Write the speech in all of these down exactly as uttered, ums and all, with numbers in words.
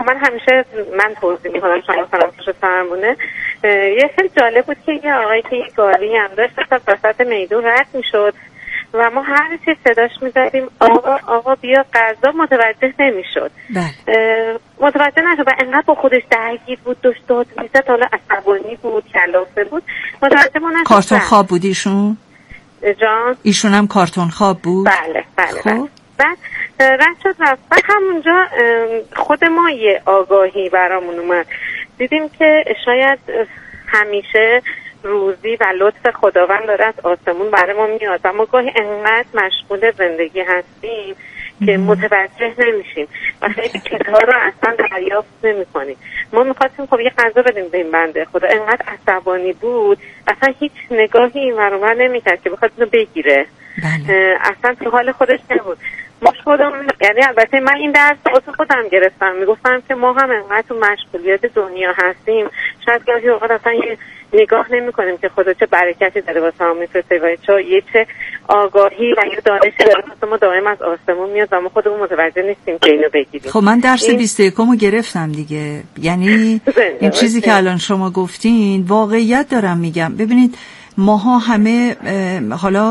من همیشه من توضیح میکنم شما مثلا پشت فرمونه. یه خیلی جالب بود که یه آقایی که یه گاری هم داشت تا وسط میدون رد میشد و ما هر چی صداش میزدیم آقا آقا بیا غذا، متوجه نمیشد. متوجه نشد و انقدر با خودش درگیر بود، داشت داد میزد، حالا عصبانی بود، کلافه بود، متوجه ما نشد. کارتون خواب بود ایشون؟ جان ایشون هم کارتون خواب بود؟ بله بله. خب بعد رد شد رفت و همونجا خود ما یه آگاهی برامون اومد، دیدیم که شاید همیشه روزی و لطف خداوند داره از آسمون برای ما میاد و ما گاهی انقدر مشغول زندگی هستیم که متوجه نمیشیم و خیلی چیزها رو اصلا دریافت نمی‌کنیم. ما می‌خواستیم خب یه غذا بدیم به این بنده خدا، انقدر عصبانی بود اصلا هیچ نگاهی این ور اون نمی‌کرد که بخواد اینو بگیره. بله. اصلا تو حال خودش نبود. ما خودم، یعنی البته من این درس رو خودم گرفتم، میگفتم که ما هم انقدر تو مشغولیت دنیا هستیم، شاید گاهی اوقات اصلا یه نگاه نمی کنیم که خدا چه برکتی داره واسه ما میفرسته و چه یه چه آگاهی و یه دانشی داره واسه ما دائم از آسمون میاد و ما خودمون متوجه نیستیم که اینو بگیریم. خب من درس بیست و یکم رو گرفتم دیگه، یعنی این چیزی که الان شما گفتین واقعیت دارم میگم. ببینید ماها همه حالا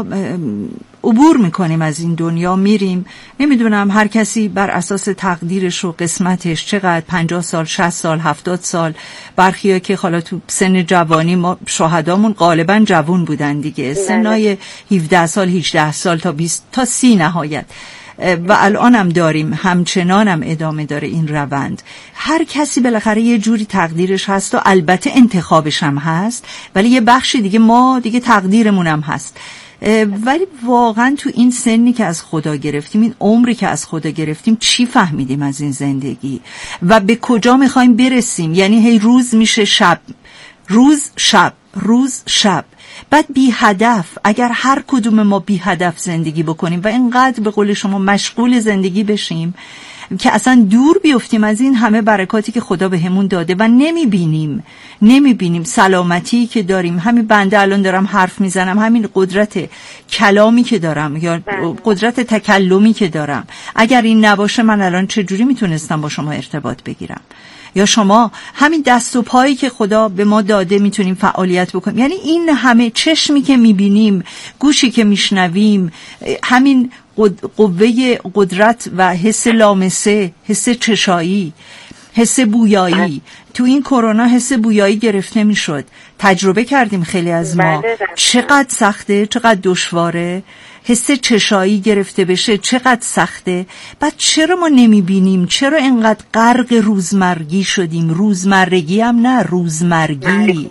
عبور میکنیم از این دنیا، میریم، نمیدونم هر کسی بر اساس تقدیرش و قسمتش چقدر، پنجاه سال، شصت سال، هفتاد سال، برخی‌ها که حالا تو سن جوانی، ما شهدامون غالبا جوان بودن دیگه، سنای هفده سال، هجده سال تا بیست تا سی نهایت، و الانم داریم، همچنانم ادامه داره این روند. هر کسی بالاخره یه جوری تقدیرش هست و البته انتخابش هم هست، ولی یه بخشی دیگه ما دیگه تقدیرمون هم هست. ولی واقعا تو این سنی که از خدا گرفتیم، این عمری که از خدا گرفتیم، چی فهمیدیم از این زندگی و به کجا میخوایم برسیم؟ یعنی هی روز میشه شب، روز شب، روز شب، بعد بی هدف. اگر هر کدوم ما بی هدف زندگی بکنیم و اینقدر به قول شما مشغول زندگی بشیم که اصلا دور بیفتیم از این همه برکاتی که خدا به همون داده و نمیبینیم نمیبینیم سلامتی که داریم. همین بنده الان دارم حرف میزنم، همین قدرت کلامی که دارم یا قدرت تکلمی که دارم، اگر این نباشه من الان چجوری میتونستم با شما ارتباط بگیرم؟ یا شما همین دست و پایی که خدا به ما داده میتونیم فعالیت بکنیم. یعنی این همه چشمی که میبینیم، گوشی که میشنویم، همین قوه قدرت و حس لامسه، حس چشایی، حس بویایی. تو این کرونا حس بویایی گرفته میشد، تجربه کردیم خیلی از ما، چقدر سخته، چقدر دشواره. حس چشایی گرفته بشه چقدر سخته. بعد چرا ما نمیبینیم؟ چرا اینقدر غرق روزمرگی شدیم؟ روزمرگی هم نه، روزمرگی.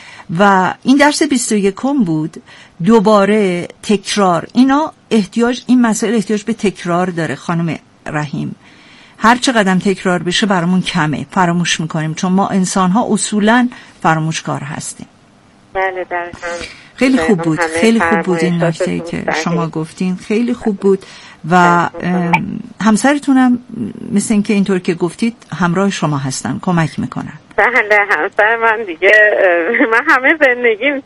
و این درس بیست و یکم بود. دوباره تکرار، اینا احتیاج، این مسائل احتیاج به تکرار داره خانم رحیم. هر چقدر تکرار بشه برامون کمه، فراموش میکنیم، چون ما انسان ها اصولا فراموشکار هستیم. بله درستم. خیلی خوب بود، خیلی خوب بود این نکته که شما گفتین، خیلی خوب بود. و همسرتونم مثل این که اینطور که گفتید همراه شما هستن، کمک میکنن. بله همسر من دیگه، من همه زندگیم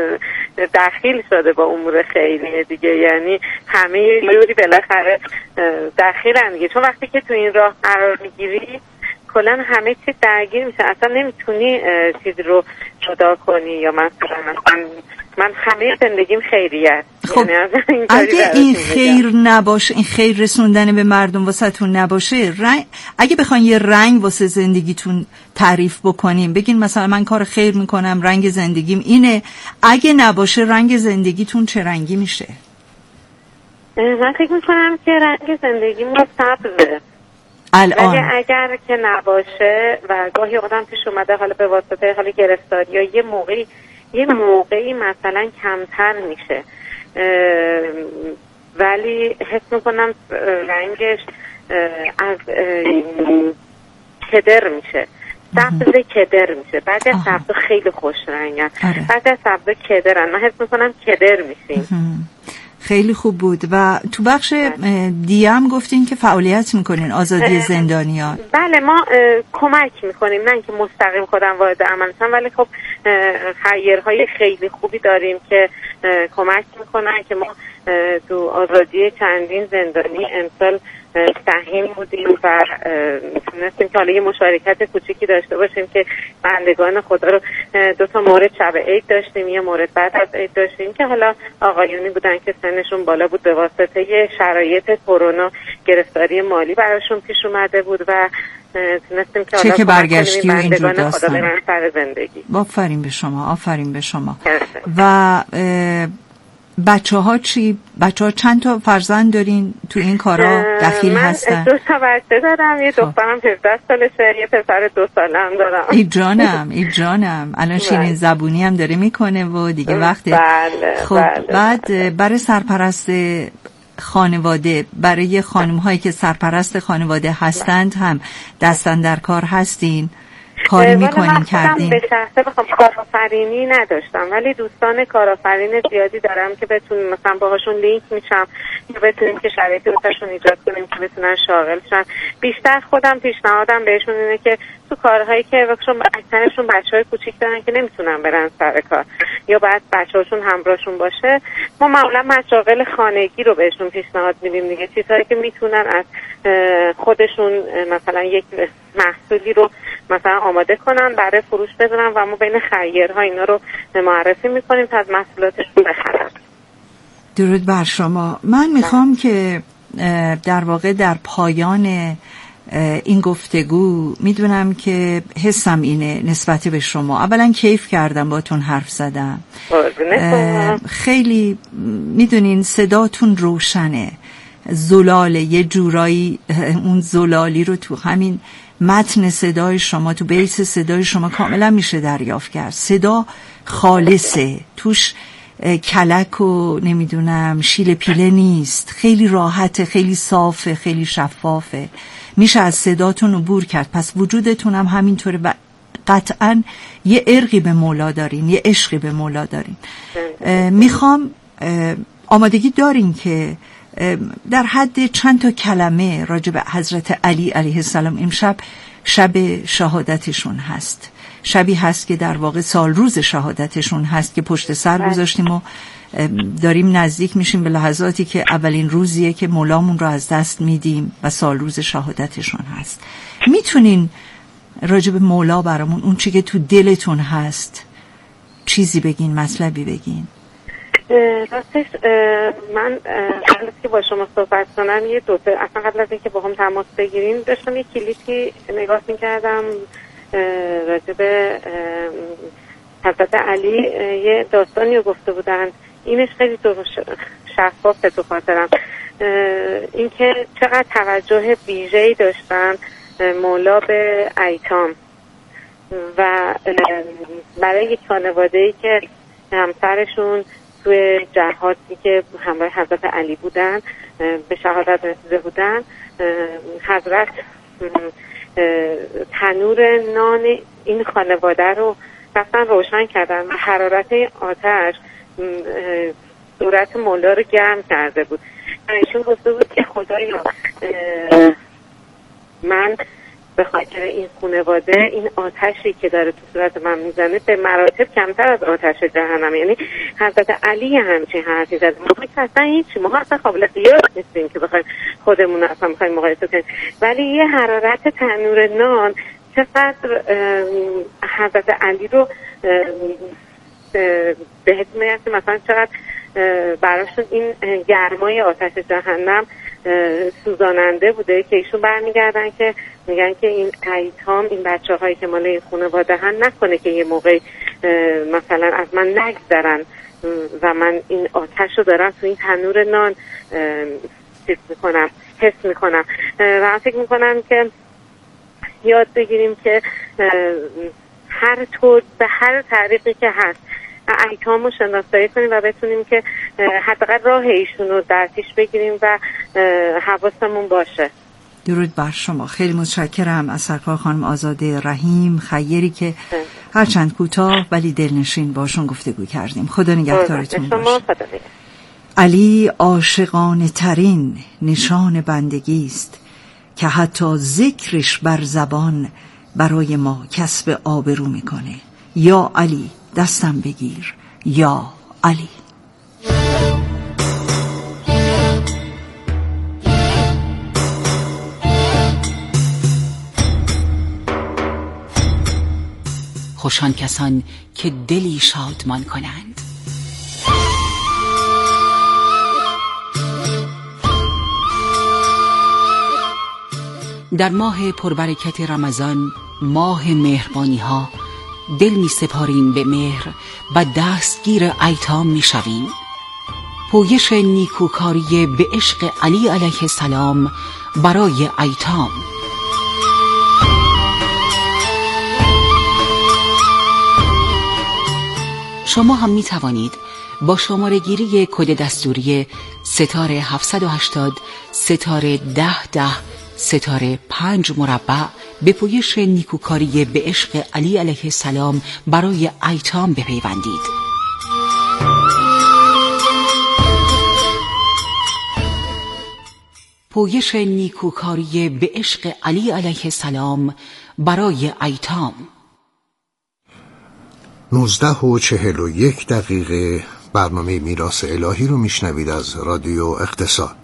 دخیل شده با امور خیریه دیگه، یعنی همه یوری بالاخره دخیلن دیگه، چون وقتی که تو این راه قرار میگیری کلا همه چیز درگیر میشه، اصلا نمیتونی چیزی رو جدا کنی. یا مثلا مثلا من همه زندگیم خیریه. خب یعنی اگه این خیر نباشه، این خیر رسوندن به مردم واسهتون نباشه، رنگ، اگه بخواین یه رنگ واسه زندگیتون تعریف بکنیم، بگین مثلا من کار خیر میکنم، رنگ زندگیم اینه، اگه نباشه رنگ زندگیتون چه رنگی میشه؟ من فکر میکنم که رنگ زندگیم سبزه الان. اگه اگر که نباشه و گاهی آدم پیش اومده حالا به واسطه حالا گرفتاری یا یه موقعی یه موقعی مثلا کمتر میشه، ولی حس میکنم رنگش از کدر میشه، سبز کدر میشه. بعد از سبز خیلی خوش رنگن، بعد از سبز کدرن، من حس میکنم کدر میشیم. خیلی خوب بود. و تو بخش دیگه هم گفتین که فعالیت میکنین، آزادی زندانیان. بله ما کمک میکنیم، نه اینکه مستقیم خودم وارد عمل شم، ولی خب خیرهای خیلی خوبی داریم که کمک میکنن که ما تو آزادی چندین زندانی امسال سهیم بودیم و تونستیم که حالا یه مشارکت کوچیکی داشته باشیم که بندگان خدا رو دو تا مورد شب عید داشتیم، یه مورد بعد از عید داشتیم که حالا آقایونی بودن که سنشون بالا بود، به واسطه شرایط کرونا گرفتاری مالی براشون پیش اومده بود و تونستیم که چه که برگشتی و اینجور بندگان خدا داستان. برن سر زندگی. آفرین به شما، آفرین به شما. و بچه ها چی؟ بچه ها چند تا فرزند دارین تو این کارا دخیل هستن؟ من دو تا بچه دارم، یه دخترم هفده سالشه، یه پسر دو ساله هم دارم. ای جانم ای جانم الان شیرین زبونی هم داره میکنه و دیگه وقته. بله خب بله. بعد برای سرپرست خانواده، برای خانم هایی که سرپرست خانواده هستند هم دستن در کار هستین؟ کاری میکنین کردین؟ به شخصه بخوام کارآفرینی نداشتم، ولی دوستان کارآفرین زیادی دارم که بتونیم مثلا باهاشون لینک میشم یا بتونیم که شرایطی واسهشون ایجاد کنیم که بتونن شاغل شن. بیشتر خودم پیشنهادم بهشون اینه که تو کارهایی که وقتشون اکثرشون بچهای کوچیک دارن که نمیتونن برن سر کار یا بعد بچه‌هاشون همراهشون باشه، ما معمولا مشاغل خانگی رو بهشون پیشنهاد میدیم دیگه، چیزهایی که میتونن از خودشون مثلا یک محصولی رو مثلا آماده کنن برای فروش بذارن و ما بین خیرها اینا رو معرفی میکنیم تا از محصولاتشون بخرن. درود بر شما. من میخوام که در واقع در پایان این گفتگو، میدونم که حسم اینه نسبت به شما، اولا کیف کردم باتون حرف زدم، خیلی میدونین صداتون روشنه، زلاله، یه جورایی اون زلالی رو تو همین متن صدای شما، تو بیس صدای شما کاملا میشه دریافت کرد. صدا خالصه، توش کلک و نمیدونم شیل پیله نیست، خیلی راحته، خیلی صافه، خیلی شفافه، میشه از صداتون عبور کرد. پس وجودتون هم همینطوره و قطعا یه ارقی به مولا دارین، یه عشقی به مولا دارین. میخوام آمادگی دارین که در حد چند تا کلمه راجع به حضرت علی علیه السلام، امشب شب شهادتشون هست، شبی هست که در واقع سال روز شهادتشون هست که پشت سر گذاشتیم و داریم نزدیک میشیم به لحظاتی که اولین روزیه که مولامون رو از دست میدیم و سال روز شهادتشون هست. میتونین راجع به مولا برامون اون چی که تو دلتون هست چیزی بگین، مطلبی بگین؟ راستش من قبل از که با شما صحبت کنم یه دوتا اصلا قبل از اینکه با هم تماس بگیریم داشتم یه کلیپی نگاه میکردم راجع به حضرت علی، یه داستانی رو گفته بودن، اینش خیلی شفافه تو خاطرم، اینکه چقدر توجه ویژه‌ای داشتن مولا به ایتام و برای یک خانواده‌ای که همسرشون توی جهادی که همراه حضرت علی بودن به شهادت رسیده بودن، حضرت تنور نان این خانواده رو رفتن روشن کردن و حرارت آتش صورت مولا رو گرم کرده بود. ایشون گفته بود که خدایا من به خاطر این خانواده این آتشی که داره تو صورت من میزنه به مراتب کمتر از آتش جهنم، یعنی حضرت علی همچین حرفی زد. ما اصلا هیچی، ما اصلا قابل قیاس نیستیم که بخوایم خودمون اصلا بخوایم مقایسه کنیم، ولی یه حرارت تنور نان چقدر حضرت علی رو بهت میرسه، مثلا چقدر براشون این گرمای آتش جهنم سوزاننده بوده که ایشون برمیگردن که میگن که این ایتام، این بچه هایی که مال این خانواده هن نکنه که یه موقع مثلا از من نگذرن و من این آتش رو دارم تو این تنور نان حس میکنم حس میکنم و من فکر میکنم که یاد بگیریم که هر طور به هر طریقی که هست ایتام رو شناسایی کنیم و بتونیم که حداقل راه ایشون رو در پیش بگیریم و حواسمون باشه. درود بر شما. خیلی متشکرم از سرکار خانم آزاده رحیم خیری که هرچند کوتاه ولی دلنشین باشون گفتگو کردیم. خدا نگهدارتون باشه. علی عاشقانه ترین نشان بندگی است که حتی ذکرش بر زبان برای ما کسب آبرو میکنه. یا علی دستم بگیر، یا علی. خوشان کسان که دلی شادمان کنند. در ماه پربرکت رمضان، ماه مهربانی ها، دل می سپاریم به مهر و دستگیر ایتام می شویم. پویش نیکوکاری به عشق علی علیه السلام برای ایتام. شما هم می توانید با شماره گیری کد دستوری ستاره هفتصد و هشتاد ستاره ده ده ستاره پنج مربع به پویش نیکوکاری به عشق علی علیه السلام برای ایتام بپیوندید. پویش نیکوکاری به عشق علی علیه السلام برای ایتام. نوزده و چهل و یک دقیقه برنامه میراث الهی رو میشنوید از رادیو اقتصاد.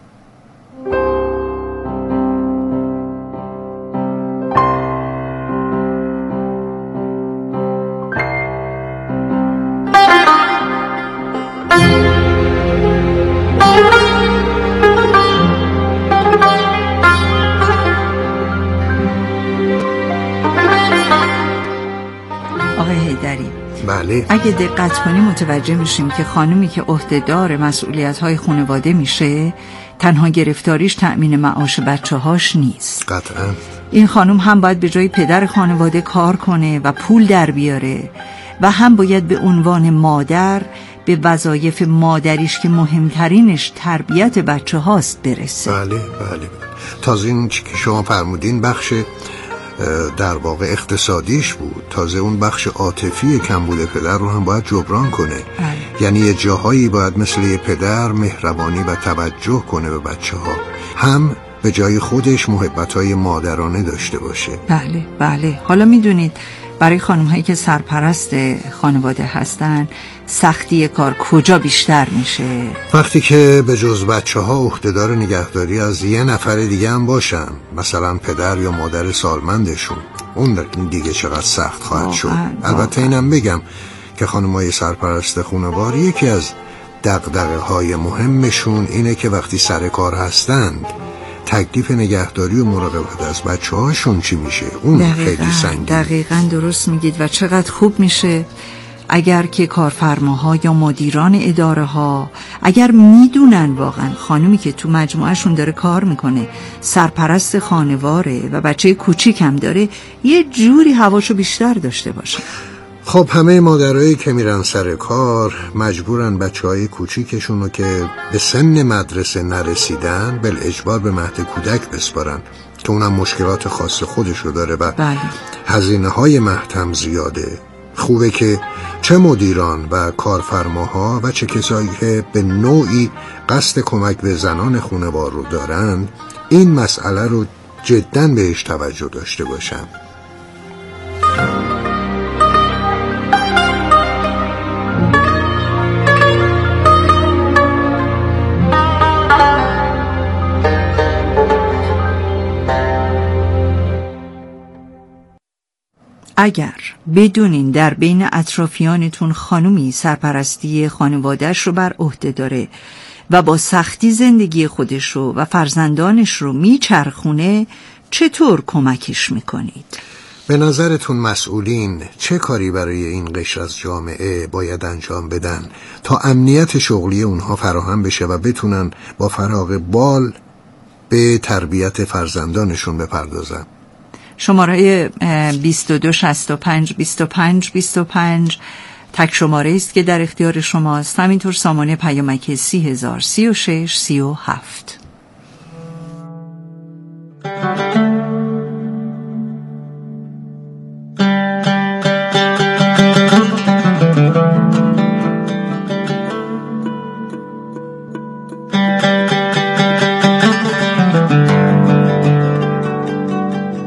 بله. اگه دقت کنی متوجه میشیم که خانومی که عهدهدار مسئولیت‌های خانواده میشه تنها گرفتاریش تأمین معاش بچه‌هاش نیست. قطعاً. این خانم هم باید به جای پدر خانواده کار کنه و پول در بیاره و هم باید به عنوان مادر به وظایف مادریش که مهمترینش تربیت بچه هاست برسه. بله بله. تازه این چی که شما فرمودین بخش در واقع اقتصادیش بود، تازه اون بخش عاطفی کمبود پدر رو هم باید جبران کنه. بله. یعنی یه جاهایی باید مثل یه پدر مهربانی و توجه کنه به بچه ها، هم به جای خودش محبت‌های مادرانه داشته باشه. بله بله. حالا میدونید برای خانم هایی که سرپرست خانواده هستن سختی کار کجا بیشتر میشه؟ وقتی که به جز بچه ها عهدهدار نگهداری از یه نفر دیگه هم باشن، مثلا پدر یا مادر سالمندشون، اون دیگه چقدر سخت خواهد شد. البته اینم بگم که خانمای سرپرست خانواده یکی از دغدغه های مهمشون اینه که وقتی سر کار هستند تکلیف نگهداری و مراقبت از بچه هاشون چی میشه؟ اون دقیقاً، خیلی سنگین. دقیقاً درست میگید و چقدر خوب میشه اگر که کارفرماها یا مدیران اداره ها اگر میدونن واقعا خانومی که تو مجموعهشون داره کار میکنه سرپرست خانواره و بچه کوچیک هم داره، یه جوری هواشو بیشتر داشته باشه. خب همه مادرایی که میرن سر کار مجبورن بچه های کوچیکشون رو که به سن مدرسه نرسیدن بالاجبار به مهد کودک بسپارن که اونم مشکلات خاص خودشو داره و بله. هزینه های مهد هم زیاده. خوبه که چه مدیران و کارفرماها و چه کسایی که به نوعی قصد کمک به زنان خانوار رو دارن این مسئله رو جداً بهش توجه داشته باشن. اگر بدونین در بین اطرافیانتون خانومی سرپرستی خانواده‌اش رو بر عهده داره و با سختی زندگی خودش رو و فرزندانش رو میچرخونه، چطور کمکش میکنید؟ به نظرتون مسئولین چه کاری برای این قشر از جامعه باید انجام بدن تا امنیت شغلی اونها فراهم بشه و بتونن با فراغ بال به تربیت فرزندانشون بپردازن؟ شماره بیست و دو شصت و پنج بیست و پنج بیست و پنج تک شماره است که در اختیار شماست. همینطور سامانه پیامک سی هزار سی و شش سی و هفت.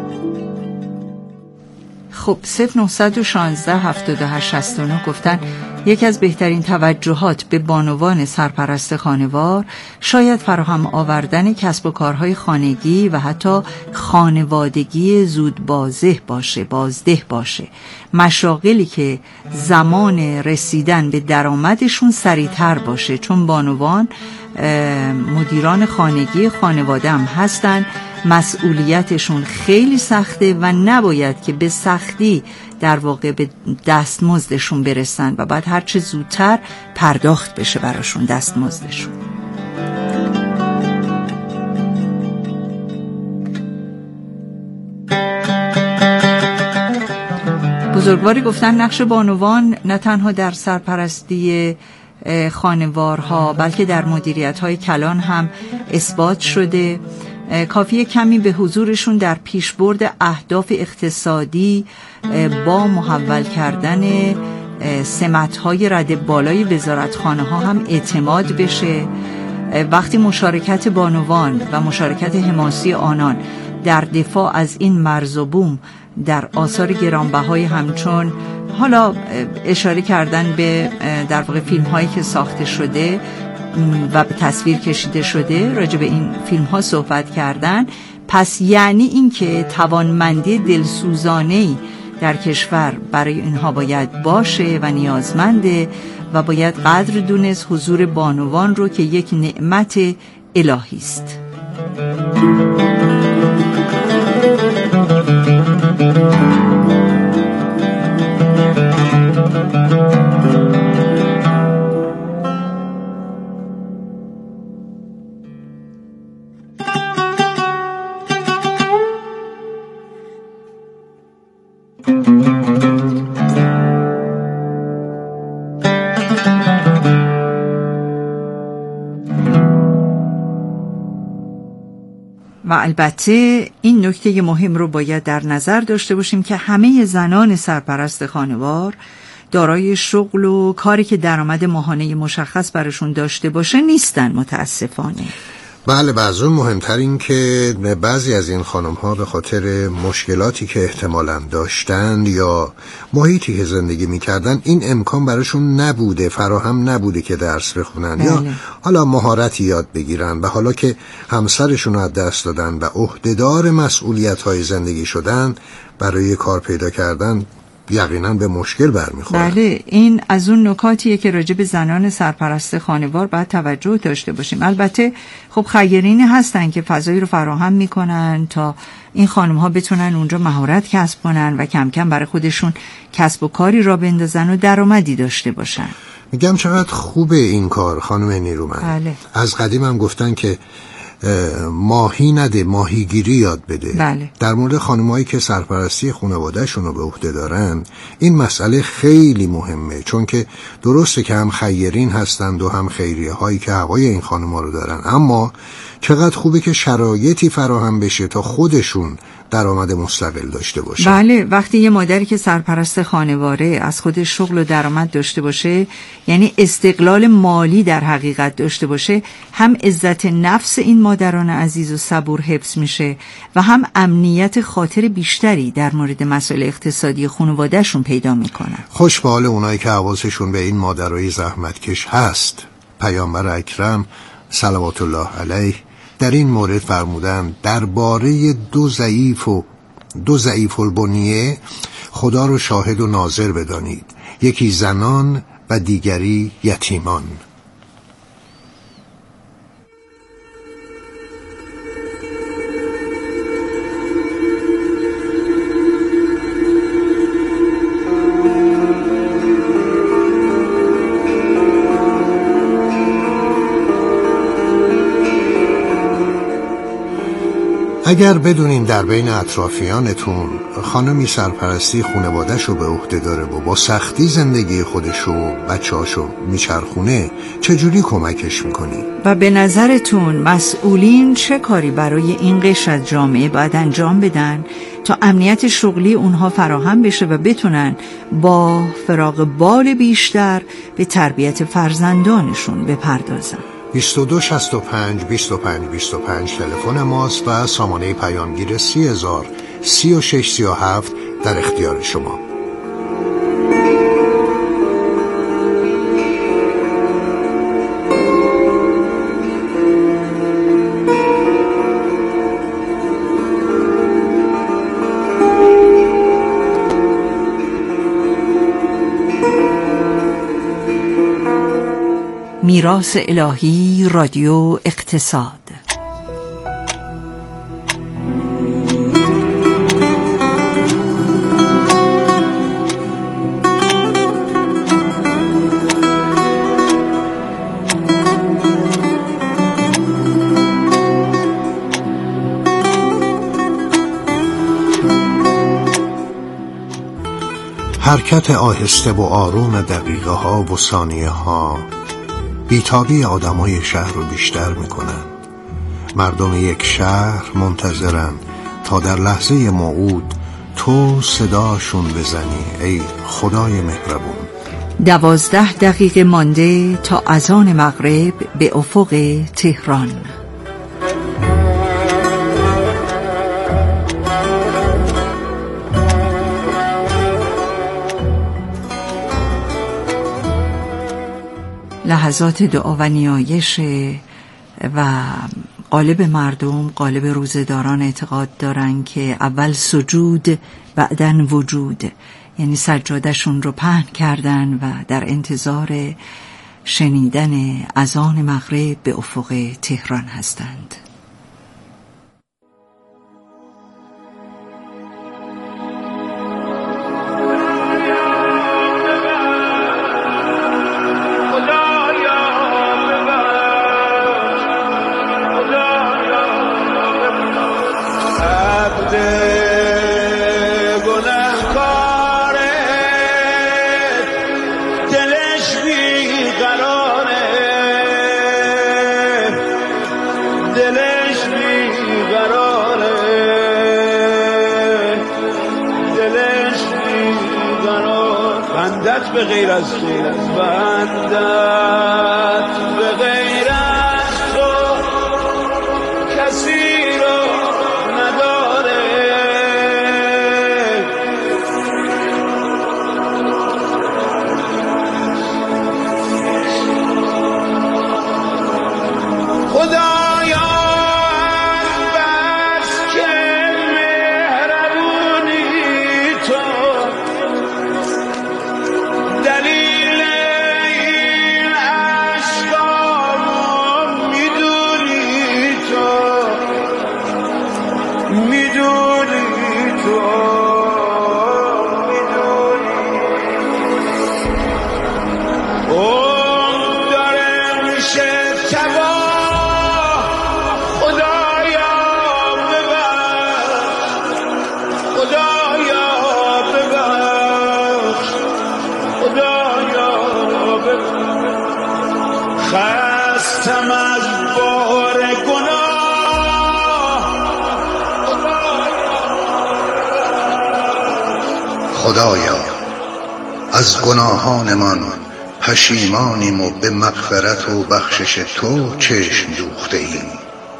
خب صفر نهصد و شانزده هفتاد و هشت شصت و نه گفتن یکی از بهترین توجهات به بانوان سرپرست خانوار شاید فراهم آوردن کسب و کارهای خانگی و حتی خانوادگی زود بازده باشه بازده باشه مشاغلی که زمان رسیدن به درآمدشون سریعتر باشه، چون بانوان مدیران خانگی خانواده هم هستن، مسئولیتشون خیلی سخته و نباید که به سختی در واقع به دستمزدشون برسن و بعد هرچه زودتر پرداخت بشه براشون دستمزدشون. بزرگواری گفتن نقش بانوان نه تنها در سرپرستی خانوارها بلکه در مدیریت‌های کلان هم اثبات شده. کافیه کمی به حضورشون در پیشبرد اهداف اقتصادی با محول کردن سمت‌های رده بالای وزارتخانه ها هم اعتماد بشه. وقتی مشارکت بانوان و مشارکت حماسی آنان در دفاع از این مرز و بوم در آثار گرانبهای همچون حالا اشاره کردن به در واقع فیلم هایی که ساخته شده و به تصویر کشیده شده راجع به این فیلم ها صحبت کردن، پس یعنی این که توانمندی دلسوزانه‌ای در کشور برای اینها باید باشه و نیازمنده و باید قدر دونست حضور بانوان رو که یک نعمت الهی است. و البته این نکته مهم رو باید در نظر داشته باشیم که همه زنان سرپرست خانوار دارای شغل و کاری که درآمد ماهانه مشخص براشون داشته باشه نیستن متاسفانه. بله، بعضی مهمتر این که بعضی از این خانم ها به خاطر مشکلاتی که احتمالاً داشتن یا محیطی که زندگی میکردن این امکان براشون نبوده، فراهم نبوده که درس بخونن بله. یا حالا مهارتی یاد بگیرن و حالا که همسرشون رو از دست دادن و عهدهدار مسئولیت های زندگی شدن برای کار پیدا کردن یقینا به مشکل برمیخوره. بله، این از اون نکاتیه که راجع به زنان سرپرست خانوار باید توجه داشته باشیم. البته خب خیرینی هستن که فضایی رو فراهم میکنن تا این خانم ها بتونن اونجا مهارت کسب کنن و کم کم برای خودشون کسب و کاری را بندازن و درآمدی داشته باشن. میگم چقدر خوبه این کار خانم نیرومند. بله. از قدیم هم گفتن که ماهی نده ماهیگیری یاد بده. بله. در مورد خانمایی که سرپرستی خانواده‌شون رو به عهده دارن این مسئله خیلی مهمه، چون که درسته که هم خیرین هستند و هم خیریه هایی که هوای این خانم‌ها رو دارن، اما چقدر خوبه که شرایطی فراهم بشه تا خودشون درآمد مستقل داشته باشه. بله، وقتی یه مادری که سرپرست خانواده از خودش شغل و درآمد داشته باشه، یعنی استقلال مالی در حقیقت داشته باشه، هم عزت نفس این مادران عزیز و صبور حفظ میشه و هم امنیت خاطر بیشتری در مورد مسائل اقتصادی خانواده‌شون پیدا میکنن. خوش به حال اونایی که حواسشون به این مادرای زحمتکش هست. پیامبر اکرم صلوات الله علیه در این مورد فرمودن درباره دو ضعیف و دو ضعیف البنیه خدا رو شاهد و ناظر بدانید، یکی زنان و دیگری یتیمان. اگر بدونین در بین اطرافیانتون خانمی سرپرستی خانواده‌شو به عهده داره و با سختی زندگی خودشو بچه‌هاشو میچرخونه، چجوری کمکش میکنی؟ و به نظرتون مسئولین چه کاری برای این قشر از جامعه باید انجام بدن تا امنیت شغلی اونها فراهم بشه و بتونن با فراغ بال بیشتر به تربیت فرزندانشون بپردازن؟ بیست و دو شصت و پنج بیست و پنج بیست و پنج تلفن ماست و سامانه پیامگیر سی هزار سی و شش سی و هفت در اختیار شما. میراث الهی رادیو اقتصاد. حرکت آهسته و آروم دقیقه ها و ثانیه ها بیتابی آدمای شهر رو بیشتر میکنن. مردم یک شهر منتظرن تا در لحظه موعود تو صداشون بزنی ای خدای مهربون. دوازده دقیقه مانده تا اذان مغرب به افق تهران. لحظات دعا و نیایش و غالب مردم، غالب روزه‌داران اعتقاد دارن که اول سجود بعدن وجود، یعنی سجادشون رو پهن کردن و در انتظار شنیدن اذان مغرب به افق تهران هستند. به غیر از تو بندت به غیر از تو کسی رو نداره. خدایا بس که مهربونی تو دلیل این عشقامو میدونی تو، میدونی تو، میدونی اون داره میشه تباه. خدایا ببخش، خدایا ببخش، خدایا ببخش. خستم از بار گناه. خدایا از گناهانمان پشیمانیم و به مغفرت و بخشش تو چشم دوخته ایم.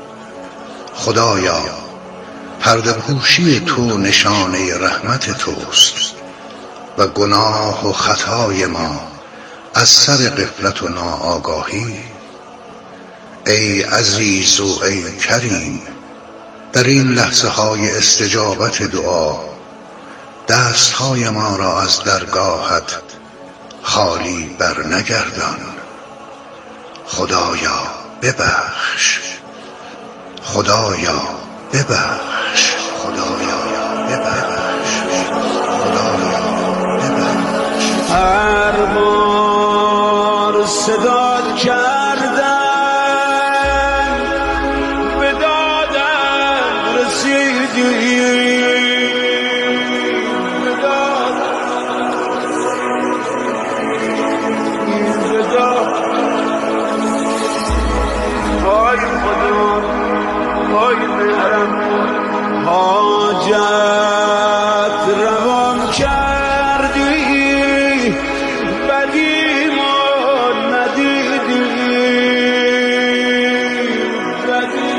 خدایا پرده پوشی تو نشانه رحمت توست و گناه و خطای ما از سر غفلت و ناآگاهی. ای عزیز و ای کریم، در این لحظه های استجابت دعا دستهای ما را از درگاهت خالی بر نگردان. خدایا ببخش، خدایا ببخش، خدایا ببخش، خدایا ببخش. هر بار صدات کردن به دادم رسیدی، به دادم، به دادم. های خدا، های مهرم، حاجت روان کردی، بدی ما ندیدی، بدی.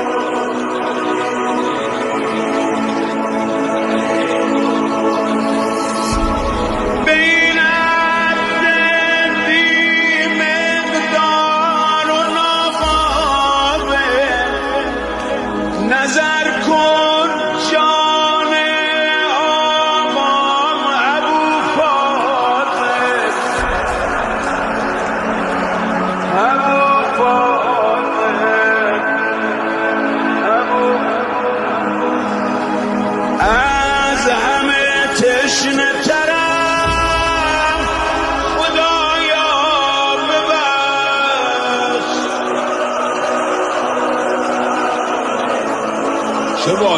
به این عهد بی مقدار و ناقابل نظر کن جان آقا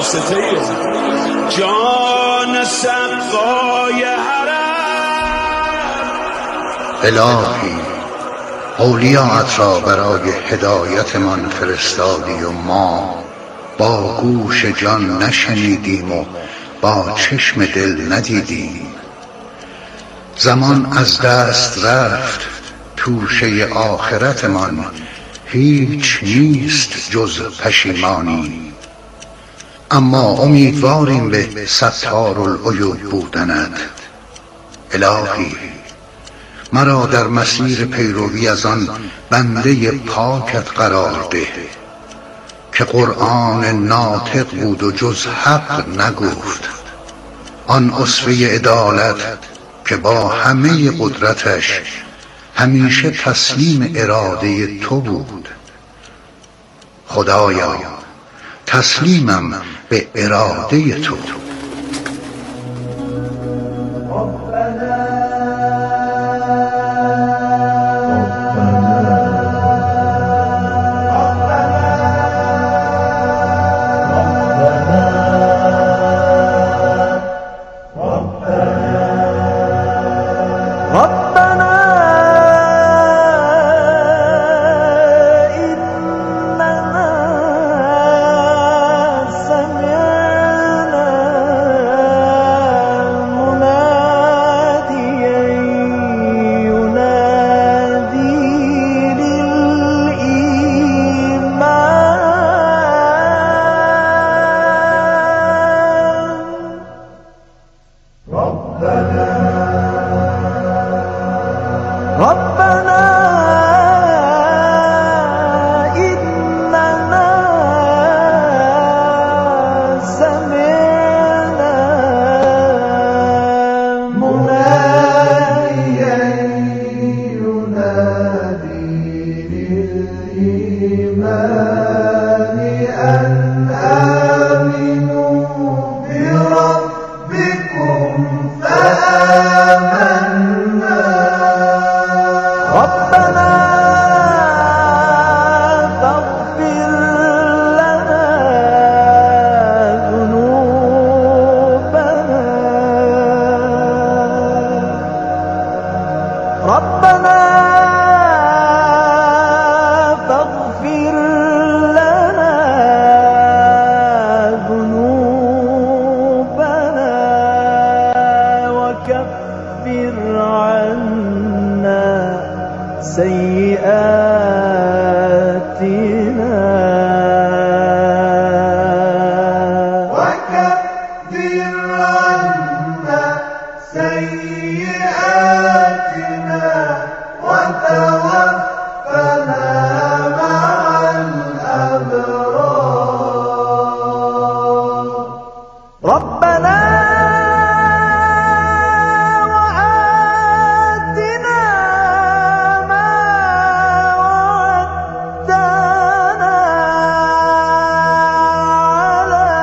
واسطه جان سقای حرم. الهی اولیاءت را برای هدایتمان فرستادی و ما با گوش جان نشنیدیم و با چشم دل ندیدیم. زمان از دست رفت، توشه آخرتمان هیچ نیست جز پشیمانی. اما امیدواریم به ستار العیوب بودنت. الهی مرا در مسیر پیروی از آن بنده پاکت قرار ده که قرآن ناطق بود و جز حق نگفت، آن اسوه عدالت که با همه قدرتش همیشه تسلیم اراده تو بود. خدایا تسلیمم به اراده تو.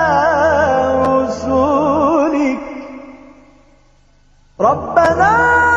ربنا